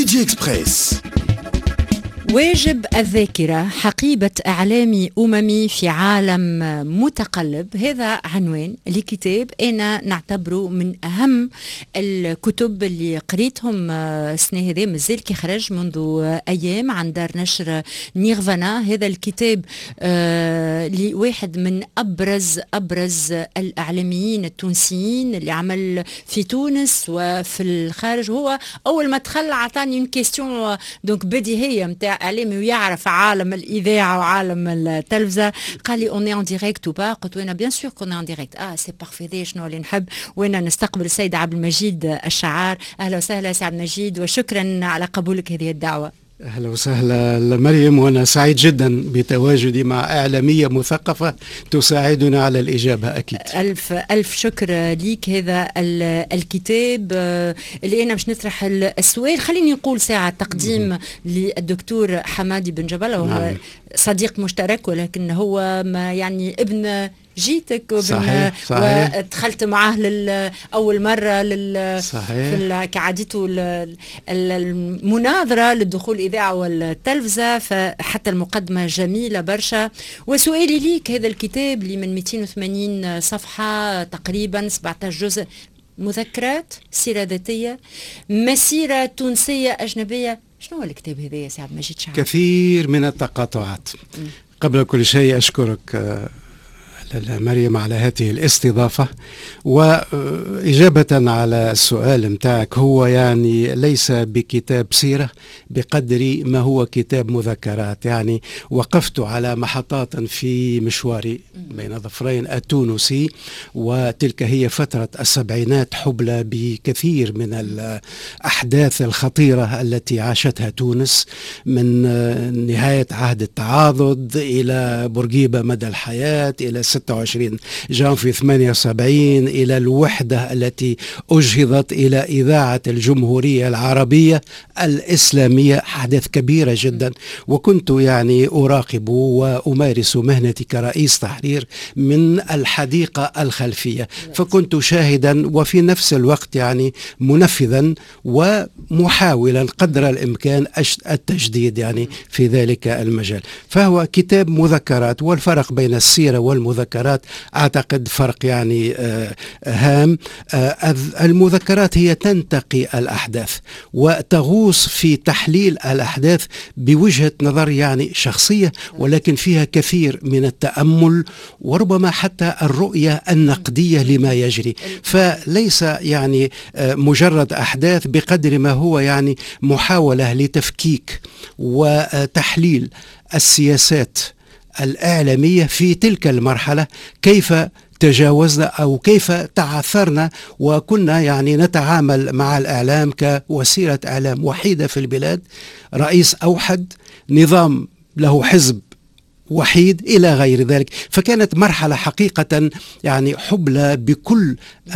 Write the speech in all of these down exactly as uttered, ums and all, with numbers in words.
ميديا إكسبريس. واجب الذاكرة حقيبة إعلامي أممي في عالم متقلب، هذا عنوان لكتاب أنا نعتبره من أهم الكتب اللي قريتهم السنة هذه، مازال كي خرج منذ أيام عن دار نشر نيرفانا. هذا الكتاب آه لواحد من أبرز أبرز الإعلاميين التونسيين اللي عمل في تونس وفي الخارج. هو أول ما دخل عطاني une question دونك بديهية متاع إعلامي ويعرف عالم الإذاعة وعالم التلفزة. قال لي اوني ان ديريكت و با؟ قلت له انا بيان سور كون ان ديريكت. اه سي بارفي، شنو اللي نحب وانا نستقبل السيد عبد المجيد الشعار. اهلا وسهلا سي عبد المجيد وشكرا على قبولك هذه الدعوة. أهلا وسهلا مريم، وأنا سعيد جدا بتواجدي مع إعلامية مثقفة تساعدنا على الإجابة أكيد. ألف ألف شكر ليك. هذا الكتاب اللي أنا مش نطرح السؤال، خليني نقول ساعة تقديم للدكتور حمادي بن جبل، وهو صديق مشترك ولكن هو ما يعني ابن جيتك وبن صحيح صحيح. ودخلت معاه لأول مرة لل صحيح. في كعادته المناظرة للدخول الإذاعة والتلفزة، فحتى المقدمة جميلة برشا. وسؤالي ليك، هذا الكتاب اللي من مئتين وثمانين صفحة تقريبا سبعة عشر جزء، مذكرات، سيرة ذاتية، مسيرة تونسية أجنبية، شنو هو الكتاب هذا يا سي عبد المجيد شعار؟ كثير من التقاطعات. م. قبل كل شيء أشكرك مريم على هذه الاستضافة، وإجابة على السؤال متاعك، هو يعني ليس بكتاب سيرة بقدر ما هو كتاب مذكرات. يعني وقفت على محطات في مشواري بين ظفرين التونسي، وتلك هي فترة السبعينات، حبلى بكثير من الأحداث الخطيرة التي عاشتها تونس، من نهاية عهد التعاضد إلى بورقيبة مدى الحياة، إلى ستة وعشرين جانفي ثمانية وسبعين، إلى الوحدة التي أجهضت إلى إذاعة الجمهورية العربية الإسلامية، أحداث كبيرة جدا. وكنت يعني أراقب وأمارس مهنتي كرئيس تحرير من الحديقة الخلفية، فكنت شاهدا وفي نفس الوقت يعني منفذا ومحاولا قدر الإمكان التجديد يعني في ذلك المجال. فهو كتاب مذكرات، والفرق بين السيرة والمذكرات أعتقد فرق يعني آه هام. آه المذكرات هي تنتقي الأحداث وتغوص في تحليل الأحداث بوجهة نظر يعني شخصية، ولكن فيها كثير من التأمل وربما حتى الرؤية النقدية لما يجري. فليس يعني آه مجرد أحداث بقدر ما هو يعني محاولة لتفكيك وتحليل السياسات الإعلامية في تلك المرحلة، كيف تجاوزنا أو كيف تعثرنا وكنا يعني نتعامل مع الإعلام كوسيلة إعلام وحيدة في البلاد، رئيس أوحد، نظام له حزب وحيد إلى غير ذلك. فكانت مرحلة حقيقة يعني حبلى بكل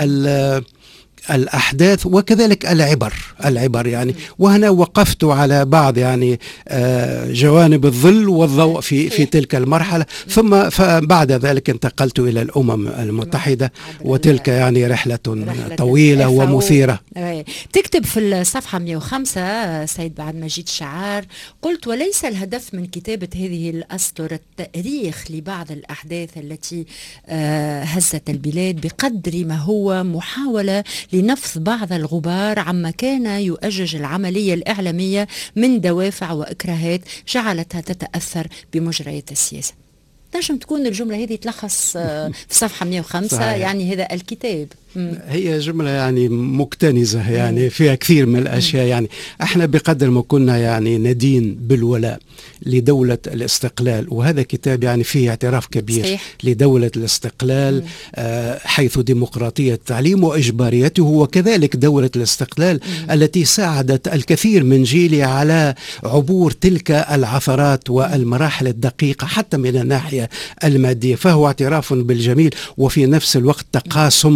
الأحداث وكذلك العبر العبر يعني. وهنا وقفت على بعض يعني جوانب الظل والضوء في في تلك المرحلة، ثم فبعد ذلك انتقلت إلى الأمم المتحدة، وتلك يعني رحلة طويلة ومثيرة. تكتب في الصفحة مئة وخمسة سيد عبد المجيد شعار، قلت: وليس الهدف من كتابة هذه الأسطر التاريخ لبعض الأحداث التي هزت البلاد بقدر ما هو محاولة لنفض بعض الغبار عما كان يؤجج العملية الإعلامية من دوافع وإكراهات جعلتها تتأثر بمجريات السياسة. نجم تكون الجملة هذه تلخص في صفحة مئة وخمسة صحيح. يعني هذا الكتاب هي جملة يعني مكتنزة يعني فيها كثير من الأشياء. يعني احنا بقدر ما كنا يعني ندين بالولاء لدولة الاستقلال، وهذا كتاب يعني فيه اعتراف كبير صحيح. لدولة الاستقلال آه حيث ديمقراطية التعليم وإجباريته، وكذلك دولة الاستقلال مم. التي ساعدت الكثير من جيلي على عبور تلك العثرات والمراحل الدقيقة حتى من الناحية المادية. فهو اعتراف بالجميل وفي نفس الوقت تقاسم مم.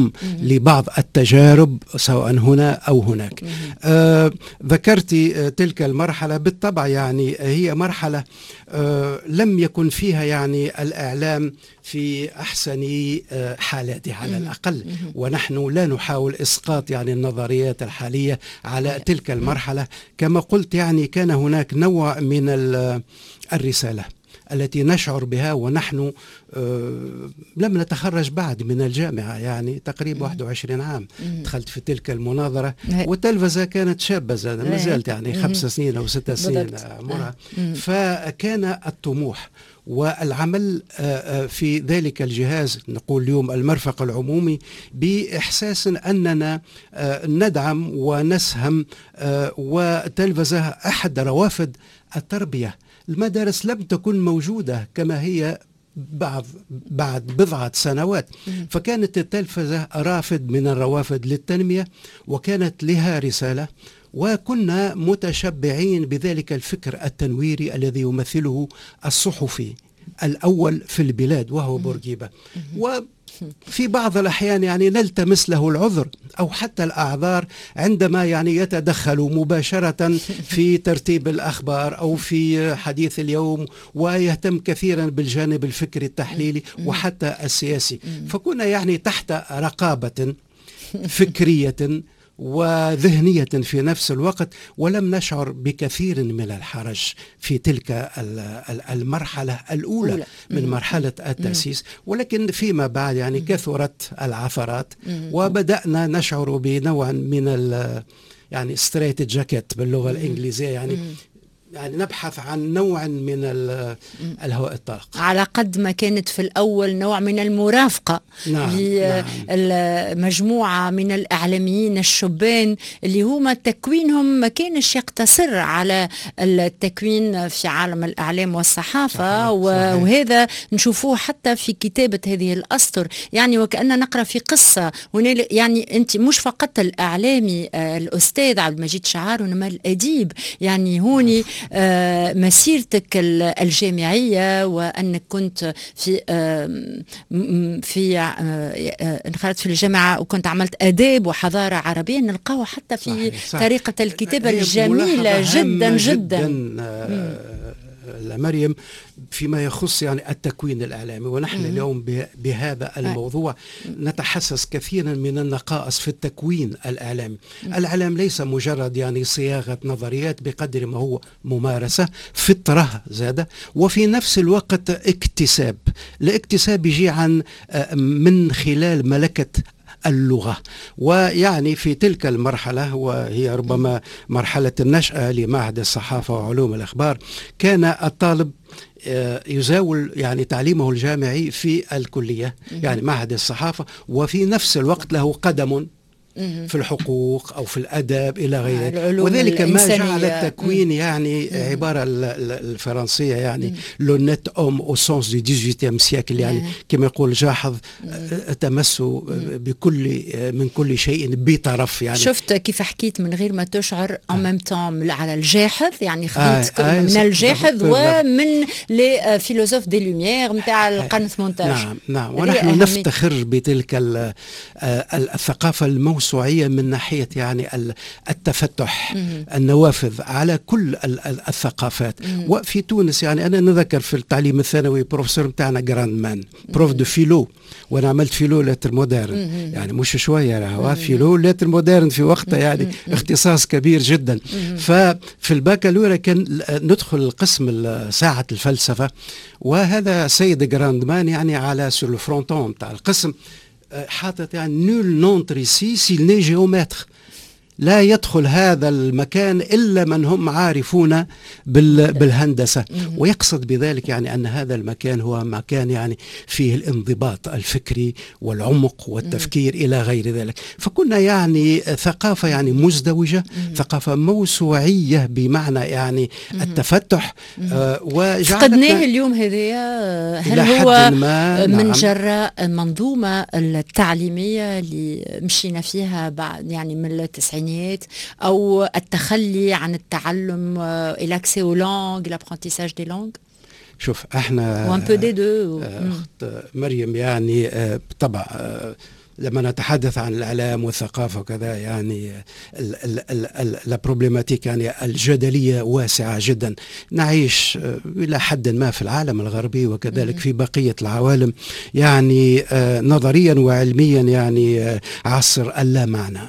لبعض التجارب سواء هنا أو هناك. آه ذكرت تلك المرحلة، بالطبع يعني هي مرحلة آه لم يكن فيها يعني الإعلام في أحسن آه حالاته على الأقل، ونحن لا نحاول إسقاط يعني النظريات الحالية على تلك المرحلة. كما قلت يعني كان هناك نوع من الرسالة التي نشعر بها، ونحن آه لم نتخرج بعد من الجامعة، يعني تقريبا واحد وعشرين عام دخلت في تلك المناظرة، والتلفزة كانت شابة ما زالت يعني خمس سنين أو ست سنين عمرها. فكان الطموح والعمل في ذلك الجهاز، نقول اليوم المرفق العمومي، بإحساس أننا ندعم ونسهم، وتلفزة أحد روافد التربية. المدارس لم تكن موجودة كما هي بعد بعد بضعة سنوات، فكانت التلفزة رافد من الروافد للتنمية، وكانت لها رسالة، وكنا متشبعين بذلك الفكر التنويري الذي يمثله الصحفي الأول في البلاد وهو بورقيبة. وفي بعض الأحيان يعني نلتمس له العذر أو حتى الأعذار عندما يعني يتدخل مباشرة في ترتيب الأخبار أو في حديث اليوم، ويهتم كثيرا بالجانب الفكري التحليلي وحتى السياسي. فكنا يعني تحت رقابة فكرية وذهنية في نفس الوقت، ولم نشعر بكثير من الحرج في تلك المرحلة الأولى من مرحلة التأسيس. ولكن فيما بعد يعني كثرت العثرات، وبدأنا نشعر بنوع من ال يعني ستريت جاكيت باللغة الإنجليزية، يعني يعني نبحث عن نوع من الهواء الطلق، على قد ما كانت في الأول نوع من المرافقة لمجموعة من الإعلاميين الشبان اللي هما تكوينهم ما كانش يقتصر على التكوين في عالم الإعلام والصحافة. صحيح. وهذا نشوفوه حتى في كتابة هذه الأسطر، يعني وكأننا نقرأ في قصة. يعني أنت مش فقط الإعلامي الأستاذ عبد المجيد شعار، وإنما الأديب. يعني هوني آه مسيرتك الجامعية، وأنك كنت في آه في آه انخرطت في الجامعة وكنت عملت آداب وحضارة عربية، نلقاها حتى في صحيح صحيح. طريقة الكتابة الجميلة جدا جدا, جداً مريم فيما يخص يعني التكوين الإعلامي. ونحن مم. اليوم بهذا الموضوع نتحسس كثيرا من النقائص في التكوين الإعلامي. مم. الإعلام ليس مجرد يعني صياغة نظريات بقدر ما هو ممارسة، فطرة زادة، وفي نفس الوقت اكتساب. الاكتساب يجي عن من خلال ملكة اللغة. ويعني في تلك المرحلة، وهي ربما مرحلة النشأة لمعهد الصحافة وعلوم الأخبار، كان الطالب يزاول يعني تعليمه الجامعي في الكلية يعني معهد الصحافة، وفي نفس الوقت له قدم في الحقوق أو في الأدب إلى غيره. وذلك ما جعل التكوين يعني عبارة الفرنسية يعني لو نت أوم أو سونس دي ديزويتيام سيكل، يعني كما يقول جاحظ تمس بكل من كل شيء بطرف. يعني شفت كيف حكيت من غير ما تشعر أو ميم طون على الجاحظ، يعني خذيت آه من الجاحظ ومن لي فيلوزوف دي لوميير نتاع القرن الثمنتاشر. نعم نعم. ونحن نفتخر بتلك الثقافة الموسوعية من ناحية يعني التفتح، مم. النوافذ على كل الثقافات. مم. وفي تونس يعني أنا نذكر في التعليم الثانوي بروفيسور بتاعنا جراند مان بروف دو فيلو، وأنا عملت فيلو لاتر مودرن، مم. يعني مش شوية راهو فيلو لاتر مودرن في وقتها يعني مم. اختصاص كبير جدا. مم. ففي البكالوريا كان ندخل القسم ساعة الفلسفة، وهذا سيد جراند مان يعني على سور الفرونتون بتاع القسم حاطط يعني نول نونتر سي سيل ني جيومتر، لا يدخل هذا المكان إلا من هم عارفون بالهندسة. ويقصد بذلك يعني أن هذا المكان هو مكان يعني فيه الانضباط الفكري والعمق والتفكير إلى غير ذلك. فكنا يعني ثقافة يعني مزدوجة، ثقافة موسوعية بمعنى يعني التفتح. آه فقدناه اليوم هذه. هل هو من جراء المنظومة التعليمية اللي مشينا فيها بعد يعني من التسعينات، أو التخلي عن التعلم الأكسي أو لانغ الابرونتيساج دي لانغ؟ شوف احنا وان بو دي دو. أخت مريم يعني بالطبع لما نتحدث عن الإعلام والثقافة وكذا يعني لا بروبليماتيك يعني الجدلية واسعة جدا. نعيش إلى حد ما في العالم الغربي وكذلك في بقية العوالم يعني نظريا وعلميا يعني عصر اللا معنى.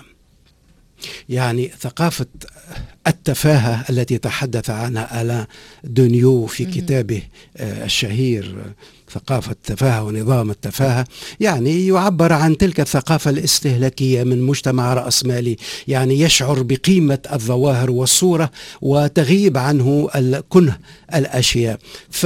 يعني ثقافة التفاهة التي تحدث عنها ألان دونيو في كتابه الشهير ثقافة التفاهة ونظام التفاهة، يعني يعبر عن تلك الثقافة الاستهلاكية من مجتمع رأسمالي يعني يشعر بقيمة الظواهر والصورة وتغيب عنه الكنه الأشياء.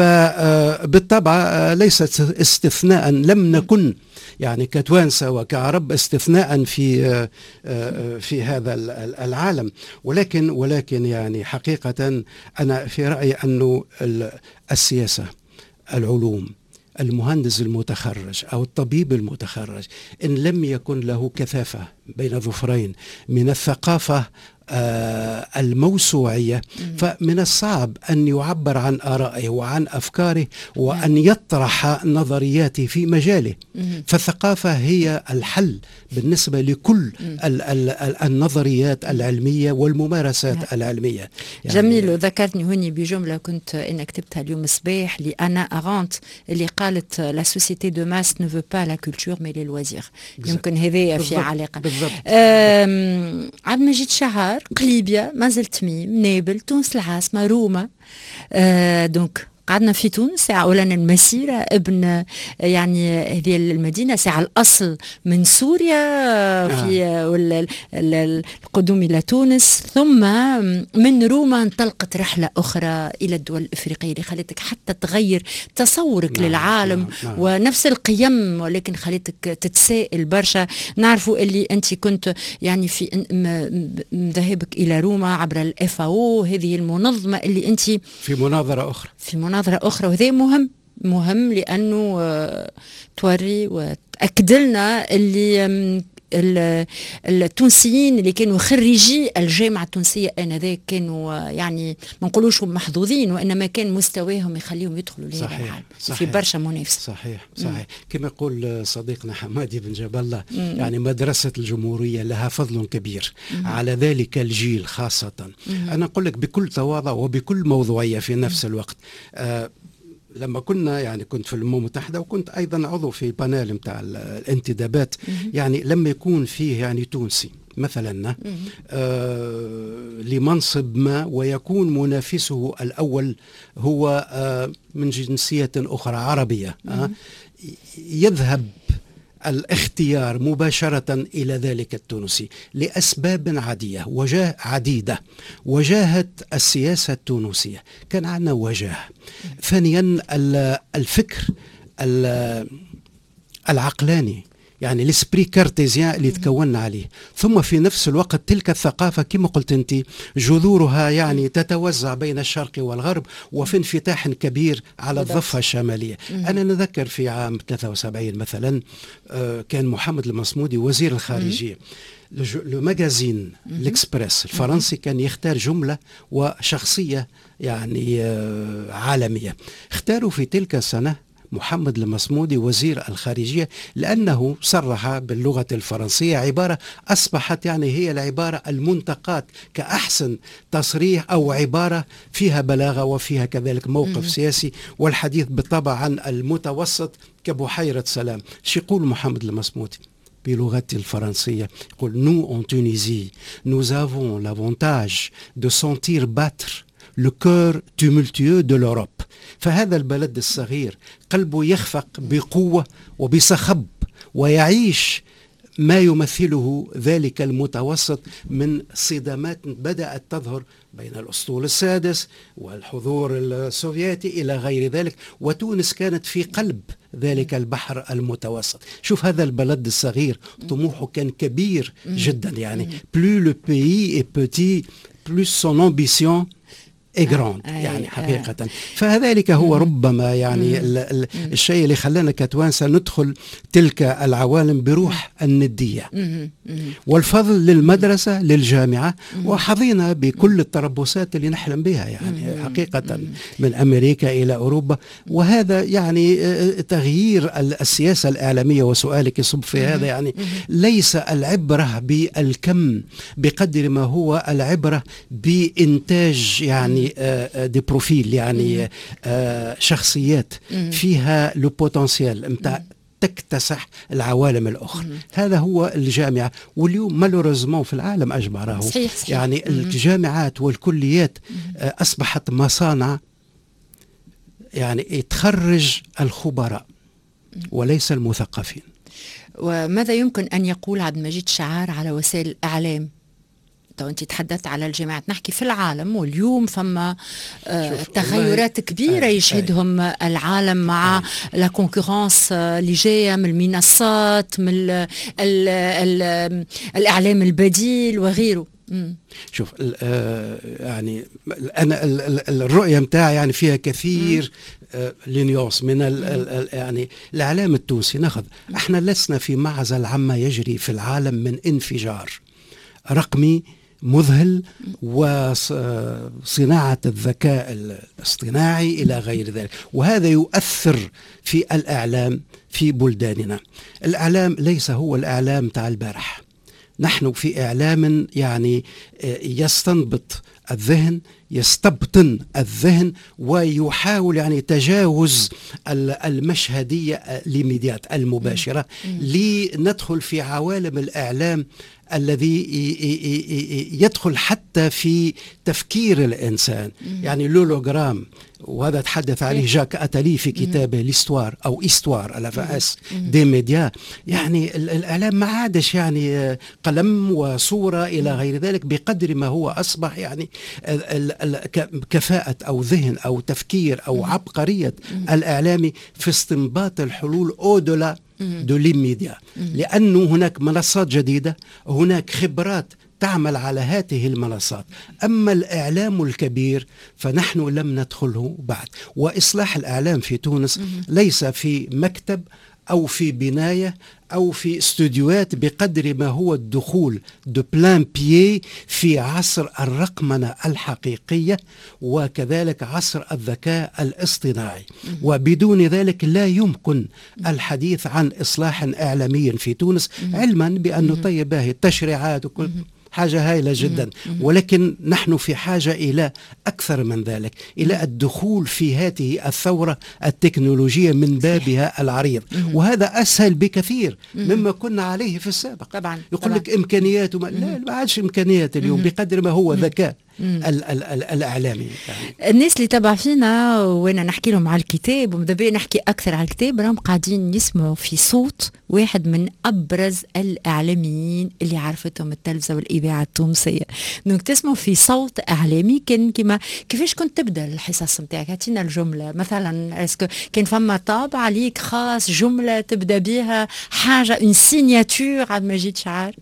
فبالطبع ليست استثناء، لم نكن يعني كتوانسة وكعرب استثناء في في هذا العالم، ولكن ولكن يعني حقيقة أنا في رأيي أنه السياسة، العلوم، المهندس المتخرج أو الطبيب المتخرج إن لم يكن له كثافة بين ظفرين من الثقافة آه الموسوعية، فمن الصعب أن يعبر عن آرائه وعن أفكاره وأن يطرح نظرياته في مجاله. فالثقافة هي الحل بالنسبة لكل ال ال ال النظريات العلمية والممارسات العلمية. يعني جميل. وذكرتني هوني بجملة كنت أنا كتبتها اليوم صباح لأنا أغانت اللي قالت لا سوسيتي دو ماس نو فو با لا كولتور مي لي لوازير. يمكن هذه في علاقة. عبد المجيد شهر قليبيا، مازال تميم، نابل، تونس العاصمة، روما. آه دونك قعدنا في تونس ساعة أولا المسيرة ابن يعني هذه المدينة ساعة الأصل من سوريا في آه. القدوم إلى تونس، ثم من روما انطلقت رحلة أخرى إلى الدول الإفريقية اللي خلتك حتى تغير تصورك نعم. للعالم نعم. نعم. ونفس القيم، ولكن خلتك تتسائل برشا. نعرفوا اللي أنت كنت يعني في ذهابك إلى روما عبر الإف أو، هذه المنظمة اللي أنت في مناظرة أخرى في مناظرة أخرى، وهذا مهم مهم لأنه توري وتأكد لنا اللي التونسيين اللي كانوا خريجي الجامعة التونسية آنذاك كانوا يعني ما نقولوش محظوظين، وإنما كان مستواهم يخليهم يدخلوا لهذا العالم في برشا منافسة. صحيح صحيح. كما يقول صديقنا حمادي بن جاب الله، يعني مدرسة الجمهورية لها فضل كبير مم. على ذلك الجيل خاصة. مم. أنا أقول لك بكل تواضع وبكل موضوعية في نفس الوقت. آه لما كنا يعني كنت في الأمم المتحدة وكنت أيضا عضو في البانيل متاع الانتدابات، يعني لما يكون فيه يعني تونسي مثلا آه لمنصب ما ويكون منافسه الأول هو آه من جنسية أخرى عربية، آه يذهب الاختيار مباشرة إلى ذلك التونسي لأسباب عديدة وجاه عديدة. وجاهة السياسة التونسية كان عندنا وجاه. ثانيا الفكر العقلاني، يعني الاسبري كارتيزيان اللي تكوننا عليه. ثم في نفس الوقت تلك الثقافة كما قلت انت جذورها يعني تتوزع بين الشرق والغرب وفي انفتاح كبير على الضفة الشمالية. أنا نذكر في عام ثلاثة وسبعين مثلا كان محمد المصمودي وزير الخارجية، المجازين الإكسبريس الفرنسي كان يختار جملة وشخصية يعني عالمية. اختاروا في تلك السنة محمد المصمودي وزير الخارجية لأنه صرح باللغة الفرنسية عبارة أصبحت يعني هي العبارة المنتقاة كأحسن تصريح أو عبارة فيها بلاغة وفيها كذلك موقف سياسي، والحديث بالطبع عن المتوسط كبحيرة سلام. شو يقول محمد المصمودي بلغته الفرنسية؟ يقول nous en Tunisie nous avons l'avantage de sentir battre le cœur tumultueux de l'Europe. فهذا البلد الصغير قلبه يخفق بقوة وبصخب ويعيش ما يمثله ذلك المتوسط من صدامات بدأت تظهر بين الأسطول السادس والحضور السوفيتي إلى غير ذلك، وتونس كانت في قلب ذلك البحر المتوسط. شوف هذا البلد الصغير طموحه كان كبير جدا، يعني plus le pays est petit plus son ambition إجراند يعني حقيقة. فذلك هو ربما يعني ال ال الشيء اللي خلانا كتوانسة ندخل تلك العوالم بروح الندية، والفضل للمدرسة للجامعة، وحظينا بكل التربصات اللي نحلم بها يعني حقيقة من أمريكا إلى أوروبا. وهذا يعني تغيير السياسة الإعلامية، وسؤالك يصب في هذا، يعني ليس العبرة بالكم بقدر ما هو العبرة بإنتاج يعني دي بروفيل، يعني شخصيات فيها لو بوتنسيال متاع تكتسح العوالم الأخرى. هذا هو الجامعة. واليوم مالوريزمون في العالم أجمع صحيح صحيح. يعني الجامعات والكليات أصبحت مصانع يعني تخرج الخبراء وليس المثقفين. وماذا يمكن أن يقول عبد المجيد شعار على وسائل الإعلام؟ أنت تحدثت على الجامعات، نحكي في العالم، واليوم فما آه تغيرات كبيرة يشهدهم آه العالم مع آه لا كونكورانس اللي جاية من المنصات، من ال ال ال الإعلام البديل وغيره. مم. شوف آه يعني أنا ال ال الرؤية متاعي يعني فيها كثير آه لينيوس من ال ال يعني الإعلام التونسي. ناخذ احنا لسنا في معزل عما يجري في العالم من انفجار رقمي مذهل وصناعة الذكاء الاصطناعي إلى غير ذلك، وهذا يؤثر في الإعلام في بلداننا. الإعلام ليس هو الإعلام تاع البارح، نحن في إعلام يعني يستنبط الذهن، يستبطن الذهن، ويحاول يعني تجاوز المشهدية الإيميديات المباشرة لندخل في عوالم الإعلام الذي يدخل حتى في تفكير الإنسان. يعني لولوغرام، وهذا تحدث عليه جاك أتالي في كتابه ليستوار أو إستوار على فأس دي ميديا. يعني الإعلام ما عادش يعني قلم وصورة إلى غير ذلك بقدر ما هو أصبح يعني كفاءة أو ذهن أو تفكير أو عبقرية الإعلامي في استنباط الحلول أودولا دو ليميديا، لأنه هناك منصات جديدة، هناك خبرات تعمل على هذه المنصات. أما الإعلام الكبير فنحن لم ندخله بعد. وإصلاح الإعلام في تونس ليس في مكتب أو في بناية أو في استوديوهات بقدر ما هو الدخول دو بلان بيي في عصر الرقمنة الحقيقية، وكذلك عصر الذكاء الاصطناعي. وبدون ذلك لا يمكن الحديث عن إصلاح إعلامي في تونس، علما بأنه طيب هي التشريعات وكل حاجة هائلة جدا، ولكن نحن في حاجة إلى أكثر من ذلك، إلى الدخول في هذه الثورة التكنولوجية من بابها العريض. وهذا أسهل بكثير مما كنا عليه في السابق. طبعا يقول لك إمكانيات وما... لا ما عادش إمكانيات اليوم بقدر ما هو ذكاء ال ال ال الإعلامي. يعني الناس اللي تبع فينا وانا نحكي لهم على الكتاب، ومدابا نحكي أكثر على الكتاب، راهم قاعدين يسمعوا في صوت واحد من أبرز الإعلاميين اللي عرفتهم التلفزة والإذاعة التونسية. دونك تسمعوا في صوت إعلامي. كان كما كيفاش كنت تبدأ الحصص نتاعك؟ هاتينا الجملة مثلا، اسكو كان فما طابع عليك خاص، جملة تبدأ بها، حاجة اون سيناتور عبد المجيد شعار؟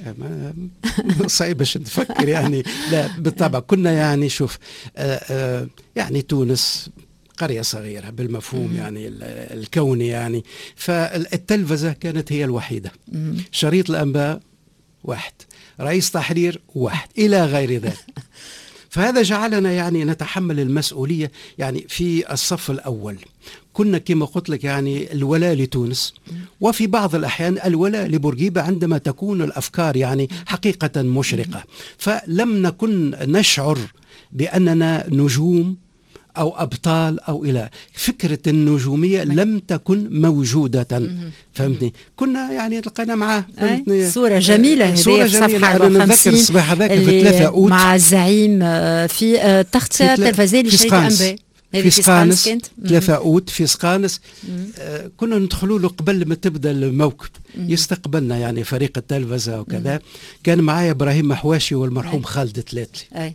صعيب باش تفكر يعني. لا بالطبع كنا يعني شوف آآ آآ يعني تونس قرية صغيرة بالمفهوم يعني الكوني يعني، فالتلفزة كانت هي الوحيدة، شريط الأنباء واحد، رئيس تحرير واحد، إلى غير ذلك. فهذا جعلنا يعني نتحمل المسؤولية يعني في الصف الأول. كنا كما قلت لك يعني الولاء لتونس، وفي بعض الأحيان الولاء لبورقيبة عندما تكون الأفكار يعني حقيقة مشرقة. فلم نكن نشعر بأننا نجوم أو أبطال أو إلى فكرة النجومية لم تكن موجودة. فهمتني؟ كنا يعني لقينا معاه صورة جميلة، صورة جميلة. أنا نذكر الصباح هذاك في ثلاثة أوت مع الزعيم في تغطية التلفزية لشريط الأنباء في سقانس، ثلاثة أوت في سقانس. آه كنا ندخلوا له قبل ما تبدأ الموكب، يستقبلنا يعني فريق التلفزة وكذا. كان معايا إبراهيم محواشي والمرحوم خالد تلاتلي.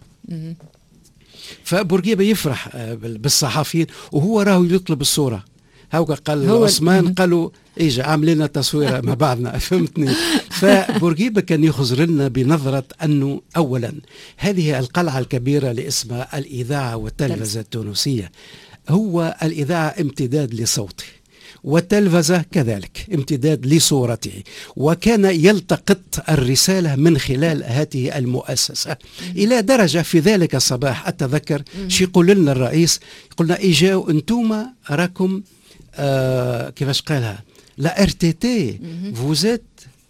فبورقيبة يفرح بالصحفيين وهو راهو يطلب الصورة. هاو قال عثمان، قالوا ايجا عاملين تصويره مع بعضنا. فهمتني؟ فبورقيبة كان يخزر لنا بنظرة أنه أولا هذه القلعة الكبيرة اللي اسمها الإذاعة والتلفزة التونسية، هو الإذاعة امتداد لصوته، والتلفزة كذلك امتداد لصورته، وكان يلتقط الرسالة من خلال هذه المؤسسة إلى درجة في ذلك الصباح أتذكر شي يقول لنا الرئيس، قلنا إجاو أنتم راكم آه كيفاش قالها لا ار تي تي فوزيت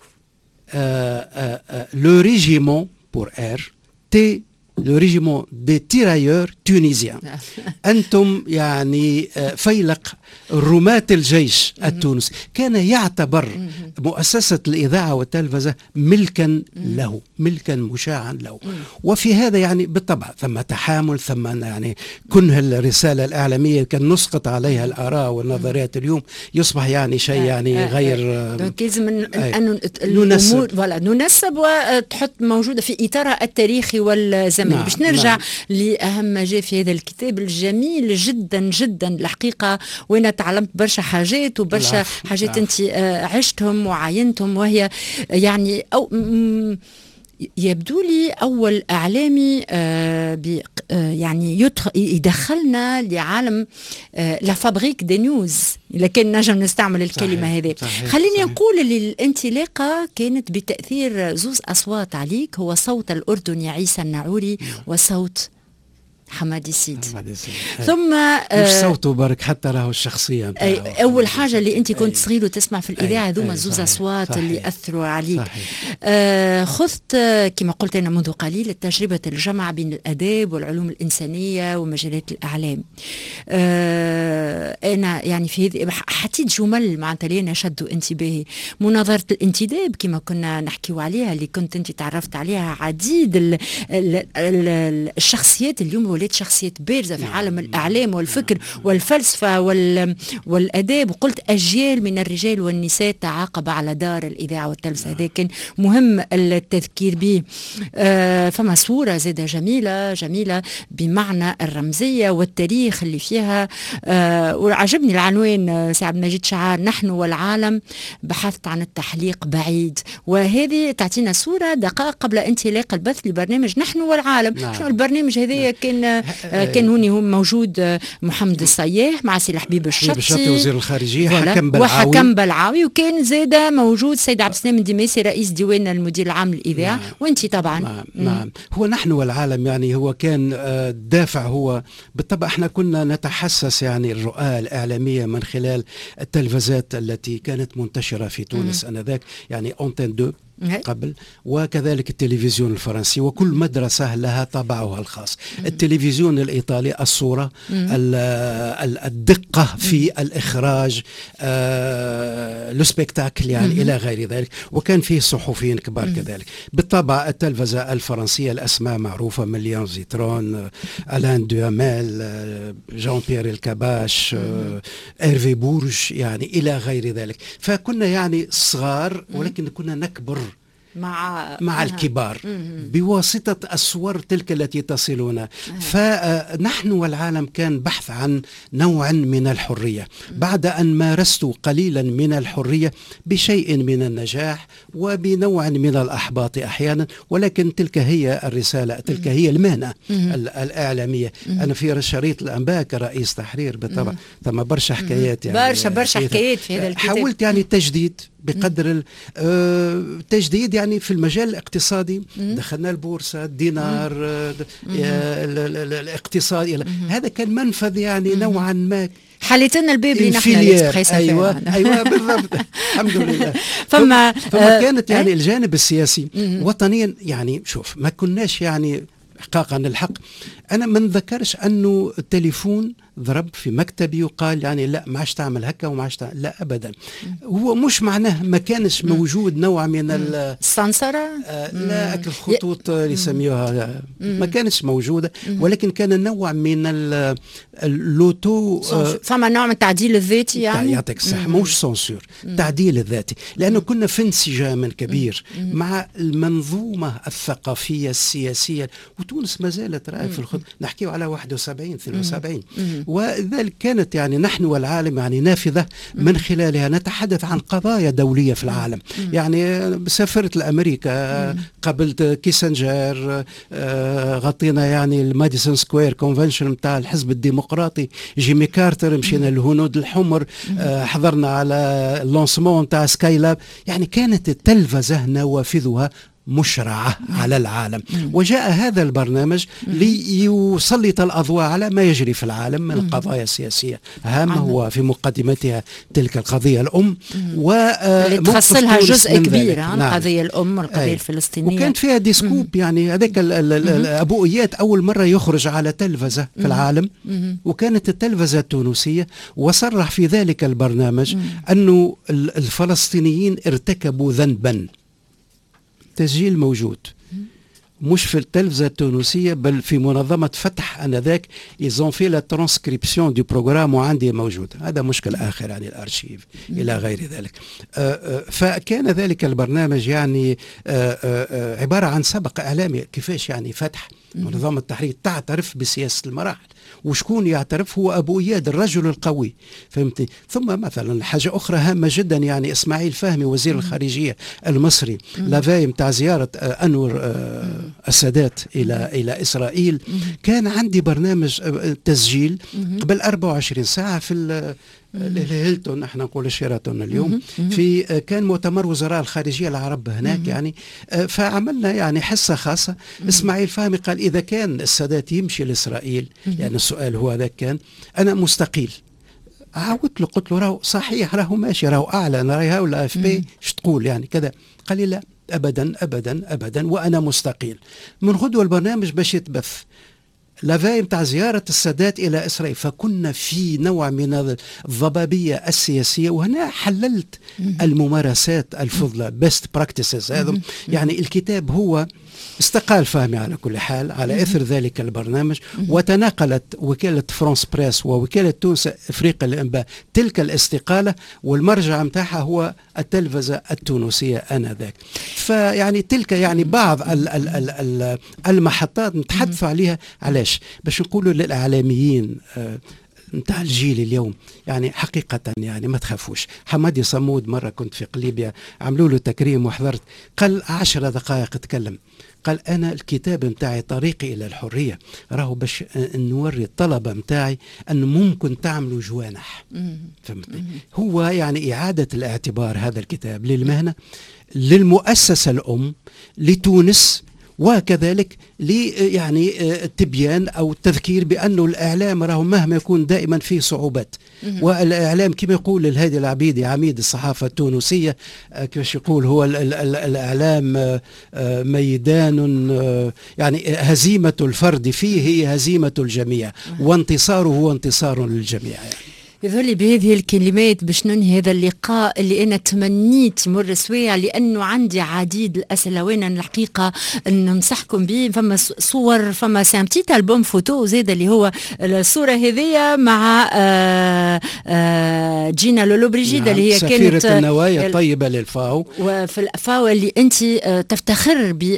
لو ريجيمون بور ار تي لو ريجيمون دي تيرايور تونيزيان. أنتم يعني فيلق رماة الجيش التونسي. كان يعتبر مؤسسة الإذاعة والتلفزة ملكا له، ملكا مشاعا له. وفي هذا يعني بالطبع ثم تحامل، ثم يعني كنه الرسالة الإعلامية كان نسقط عليها الآراء والنظريات، اليوم يصبح يعني شيء يعني غير لازم أن الأمور ننسب وتحط موجودة في إطارها التاريخي والزمني. نعم. باش نرجع نعم. لأهم ما جاء في هذا الكتاب الجميل جدا جدا الحقيقة، وأنا تعلمت برشا حاجات وبرشا لا. حاجات لا. أنت عشتهم وعاينتهم، وهي يعني أو يبدو لي أول إعلامي آه آه يعني يدخلنا لعالم آه لا فابريك دي نيوز، لكن نجم نستعمل الكلمة هذه. خليني صحيح. نقول اللي الانطلاقة كانت بتأثير زوز أصوات عليك، هو صوت الأردني عيسى النعوري وصوت حمادي سيد. ثم مش صوته برك حتى راهو الشخصية. أول حاجة اللي أنت كنت صغير وتسمع في الإذاعة ذوما زوز أصوات اللي أثروا عليك. آه خذت كما قلت أنا منذ قليل تجربة الجمع بين الآداب والعلوم الإنسانية ومجالات الإعلام. آه أنا يعني في هذه حطيت جمل معناتها اللي أنا شدوا انتباهي. مناظرة الانتداب كما كنا نحكيو عليها، اللي كنت أنت تعرفت عليها عديد ال ال ال الشخصيات اليوم شخصيات بارزة في عالم الإعلام والفكر والفلسفة والأداب، وقلت أجيال من الرجال والنساء تعاقب على دار الإذاعة والتلفزة. هذا كان مهم التذكير به. آه فما صورة زادة جميلة جميلة بمعنى الرمزية والتاريخ اللي فيها. آه وعجبني العنوان سي عبد المجيد شعار، نحن والعالم، بحثت عن التحليق بعيد، وهذه تعطينا صورة دقائق قبل انطلاق البث لبرنامج نحن والعالم. نعم. شنو البرنامج هذا؟ كان كان هوني هم موجود محمد الصياح مع سي الحبيب الشطي وزير الخارجية حكم بلعاوي وحكم بلعاوي، وكان زاده موجود سيد عبد السلام الدماسي رئيس ديوان المدير العام للإذاعة. نعم. وانت طبعا نعم. نعم. هو نحن والعالم يعني هو كان الدافع، هو بالطبع احنا كنا نتحسس يعني الرؤى الإعلامية من خلال التلفزات التي كانت منتشرة في تونس انذاك، يعني أونتين دو قبل، وكذلك التلفزيون الفرنسي، وكل مدرسة لها طابعها الخاص. التلفزيون الإيطالي الصورة، الدقة في الإخراج، لو سبيكتاكل يعني إلى غير ذلك، وكان فيه صحفيين كبار كذلك. بالطبع التلفزة الفرنسية الأسماء معروفة، مليون زيترون، ألان دواميل، جان بيير الكباش، إيرفي بورج، يعني إلى غير ذلك. فكنا يعني صغار ولكن كنا نكبر مع مع الكبار بواسطة الصور تلك التي تصلنا. فنحن والعالم كان بحث عن نوع من الحرية، بعد أن مارست قليلا من الحرية بشيء من النجاح وبنوع من الأحباط أحيانا، ولكن تلك هي الرسالة، تلك هي المهنة الإعلامية. أنا في شريط الأنباء كرئيس تحرير بالطبع ثم برشا حكايات، يعني برشا برشا حكايات في هذا الكتاب. حاولت يعني تجديد بقدر التجديد يعني في المجال الاقتصادي. دخلنا البورصة، الدينار، الاقتصاد، هذا كان منفذ يعني نوعا ما. حليتنا الباب اللي نحن ايوه ايوه بالضبط الحمد لله. فما فما كانت يعني الجانب السياسي وطنيا، يعني شوف ما كناش يعني إحقاقا الحق. أنا ما نذكرش أنه التليفون ضرب في مكتبي وقال يعني لا ما عادش تعمل هكا وما عادش تعمل، لا أبدا. هو مش معناه ما كانش موجود نوع من السنسرة، آه لا الخطوط اللي يسميوها ما كانتش موجودة، ولكن كان نوع من اللوتو، آه فما نوع من التعديل الذاتي، يعني يعطيك الصحة، مش سنسور، تعديل الذاتي، لأنه كنا في انسجام كبير مع المنظومة الثقافية السياسية. وتونس ما زالت رأي في الخطوط نحكي على واحد وسبعين اثنين وسبعين، وذلك كانت يعني نحن والعالم يعني نافذة من خلالها نتحدث عن قضايا دولية في العالم. يعني سافرت لأمريكا، قابلت كيسنجر، غطينا يعني الماديسون سكوير كونفنشن متاع الحزب الديمقراطي، جيمي كارتر، مشينا للهنود الحمر، حضرنا على اللونسمون متاع سكاي لاب. يعني كانت التلفزة نوافذها مشرعة على العالم، وجاء هذا البرنامج ليسلط الأضواء على ما يجري في العالم من القضايا السياسية هامة، هو في مقدمتها تلك القضية الأم وتفصلها جزء كبير عن نعم. قضية الأم والقضية أي. الفلسطينية، وكانت فيها ديسكوب. يعني هذاك أبو إياد أول مرة يخرج على تلفزة في العالم، وكانت التلفزة التونسية، وصرح في ذلك البرنامج أنه الفلسطينيين ارتكبوا ذنبا. تسجيل موجود مش في التلفزة التونسية بل في منظمة فتح آنذاك، إيزون في لا ترانسكريبسيون دو بروغرام وعندي موجود. هذا مشكل آخر يعني الأرشيف إلى غير ذلك. فكان ذلك البرنامج يعني عبارة عن سبق إعلامي. كيفاش يعني فتح منظمة التحرير تعترف بسياسة المراحل، وشكون يعترف؟ هو أبو إياد الرجل القوي، فهمتي؟ ثم مثلا حاجة أخرى هامة جدا، يعني إسماعيل فهمي وزير الخارجية المصري لافاي متاع زيارة أنور السادات إلى إلى إسرائيل، كان عندي برنامج تسجيل قبل أربعة وعشرين ساعة في الهيلتون، احنا نقول شيراتون اليوم، في كان مؤتمر وزراء الخارجية العرب هناك يعني. فعملنا يعني حصة خاصة. إسماعيل فهمي قال إذا كان السادات يمشي لإسرائيل، يعني السؤال هو ذاك كان، أنا مستقيل. عاودت له قلت له راهو صحيح راهو ماشي، راهو أعلن راهي هاولا اف بي ايش تقول يعني كذا. قال لي لا أبدا أبدا أبدا وأنا مستقيل. من غدوة البرنامج باش يتبث لافاي متاع زيارة السادات إلى إسرائيل، فكنا في نوع من الضبابية السياسية. وهنا حللت الممارسات الفضلى best practices. هذا يعني الكتاب هو استقال فهمي على كل حال على إثر ذلك البرنامج، وتناقلت وكالة فرانس بريس ووكالة تونس إفريقيا للإنباء تلك الاستقالة، والمرجع متاعها هو التلفزة التونسية آنذاك. فيعني تلك يعني بعض ال ال ال ال المحطات نتحدث عليها. علاش؟ باش نقولوا للإعلاميين نتاع الجيل اليوم يعني حقيقة يعني ما تخافوش. حمادي صمود مرة كنت في قليبيا عملوا له تكريم وحضرت، قال عشر دقائق تكلم، قال أنا الكتاب متاعي طريقي إلى الحرية راهو باش نوري الطلبة متاعي أن ممكن تعملوا جوانح. فهمتني؟ هو يعني إعادة الاعتبار هذا الكتاب للمهنة، للمؤسسة الأم، لتونس، وكذلك لي يعني التبيان أو التذكير بأنه الإعلام راهو مهما يكون دائما فيه صعوبات. والإعلام كما يقول الهادي العبيدي عميد الصحافة التونسية، كيفاش يقول هو ال ال ال الإعلام ميدان يعني هزيمة الفرد فيه هي هزيمة الجميع، وانتصاره هو انتصار للجميع. يعني يظل بهذه الكلمات باش ننهي هذا اللقاء اللي أنا تمنيت يمر سويع، لأنه عندي عديد الأسئلة وين الحقيقة ننصحكم به. فما صور، فما سامتيت ألبوم فوتو زيد اللي هو الصورة هذه مع آآ آآ جينا لولو بريجيد، نعم، اللي هي سفيرة كانت النوايا الطيبة للفاو، وفي الفاو اللي أنت تفتخر ب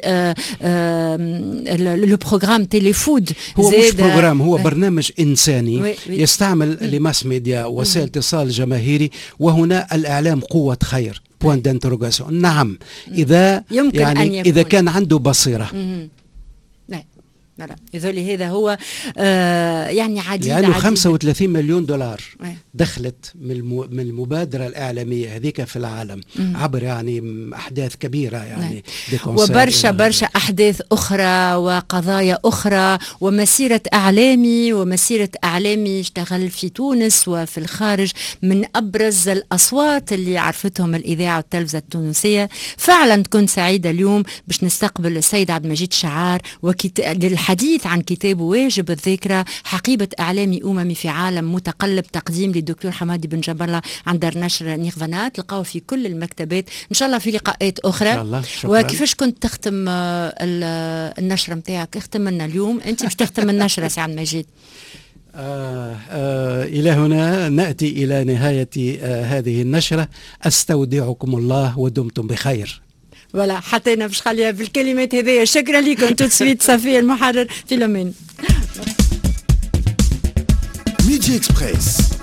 لو بروغرام تيليفود. هو مش بروغرام، هو برنامج إنساني وي وي يستعمل لماس ميديا، وسائل اتصال جماهيري، وهنا الإعلام قوة خير. بوان دانتروغاسيون. نعم، إذا يمكن يعني أن يكون. إذا كان عنده بصيرة. لا لا لا يظل هذا هو آه يعني عديد يعني عديد خمسة وثلاثين مليون دولار أي. دخلت من من المبادرة الإعلامية هذيك في العالم م. عبر يعني أحداث كبيرة يعني وبرشا برشا أحداث أخرى وقضايا أخرى ومسيرة أعلامي ومسيرة أعلامي اشتغل في تونس وفي الخارج من أبرز الأصوات اللي عرفتهم الإذاعة والتلفزة التونسية. فعلا كنت سعيدة اليوم باش نستقبل السيد عبد المجيد شعار وكت... للحديث عن كتابه واجب الذاكرة، حقيبة إعلامي أممي في عالم متقلب، تقديم للدكتور حمادي بن جبر الله عن دار نشر نيرفانا. تلقاوه في كل المكتبات إن شاء الله في لقاءات أخرى. إن شاء الله. وكيفاش كنت تختم النشرة متاعك؟ اختم لنا اليوم، أنت مش تختم النشرة سي عبد المجيد. آه آه إلى هنا نأتي إلى نهاية آه هذه النشرة. أستودعكم الله ودمتم بخير. ولا حتى أنا مش خليها بالكلمات هذه. شكرا لكم. تو سويت صفية المحرر في لمين. ميدي اكسبريس.